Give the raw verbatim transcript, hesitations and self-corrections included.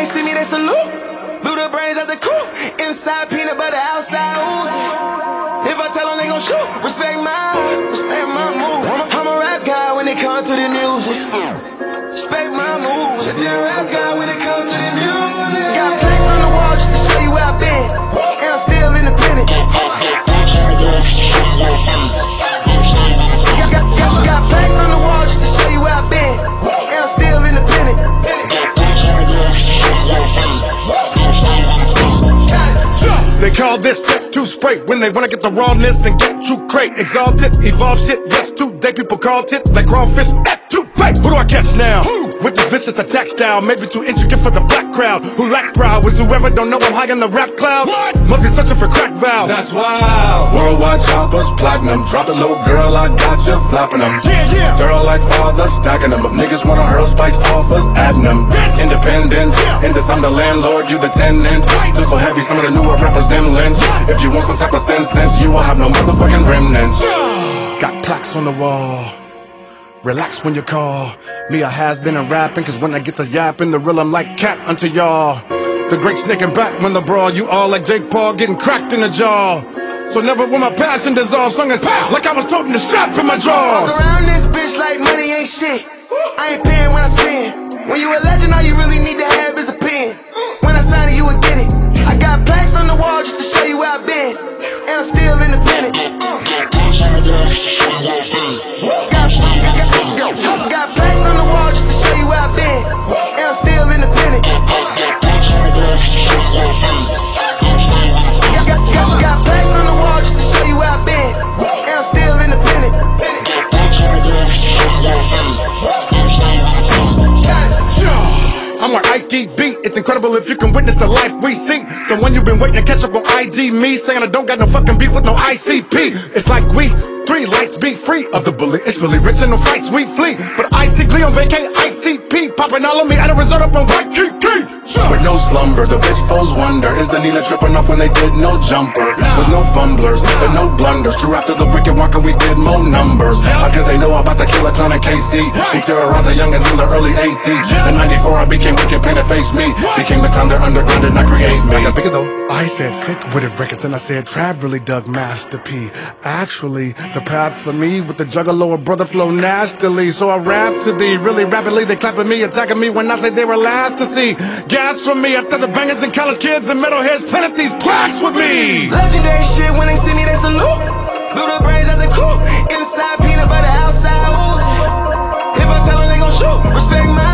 they see me, they salute. Blew the brains out the coop. Inside peanut butter, outside ooze. If I tell them they gon' shoot, respect my, respect my move. I'm a rap guy when it comes to the music. Respect my moves. Be a rap guy when it comes to the music. Got plaques on the wall just to show you where I've been, and I'm still independent. Got, got, got plaques on the wall just to show you where I've been, and I'm still independent. They call this tattoo spray when they wanna get the rawness and get you crate. Exalted, evolve shit, yes, today people call it like raw fish, that too late. Who do I catch now? With this vicious attack style, maybe too intricate for the black crowd. Who lack proud is whoever don't know I'm high in the rap cloud. What? Must be searching for crack valves. That's wild. Worldwide choppers, platinum. Drop a low girl, I got you flapping them. Yeah, yeah. Girl like father, stacking them. If niggas wanna hurl spikes off us, adding them. Yes. Independent, Yeah. in this I'm the landlord, you the tenant. Just so heavy, some of the newer rappers them lens. If you want some type of sense, sense, you will have no motherfucking remnants. Got plaques on the wall. Relax when you call me a has-been in rapping, cause when I get to yapping, the real I'm like cat unto y'all. The great snaking back when the brawl, you all like Jake Paul getting cracked in the jaw. So never will my passion dissolve, sung as like I was toting the strap in my drawers. Walk around this bitch like money ain't shit. I ain't paying when I spend. When you a legend, all you really need to have is a pen. When I sign it, you would get it. I got plaques on the wall just to show you where I've been, and I'm still independent. Got, got, got plaques on the wall just to show you where I've been, and I'm still independent. Got, got, got, got plaques on the wall just to show you where I've been, and I'm still independent. I'm like I D B, it's incredible if you can witness the life we see. So when you've been waiting to catch up on I G me, saying I don't got no fucking beef with no I C P. It's like we three lights be free of the bullet. It's really rich in the fights we flee. But I see Glee on vacay, I C P popping all on me at a resort up on White Key Key. With no slumber, the bitch foes wonder. Is the Nina tripping off when they did no jumper? Was no fumblers, and no blunders. True after the wicked walk and we did more numbers. How could they know about the killer clown and K C? He terrorized the youngins in the early eighties. In ninety-four I became wicked, painted face me. Became the clown, their underground did not create me. I got bigger though. I said sick with it records and I said Trav really dug Master P. Actually, the path for me with the juggalo of brother flow nastily. So I rap to thee really rapidly. They clapping me, attacking me when I say they were last to see. Gas from me after the bangers and college kids and metalheads planted these plaques with me. Legendary shit when they see me, they salute. Blew the brains out the coop. Inside peanut butter, outside ooze. If I tell them they gon' shoot, respect my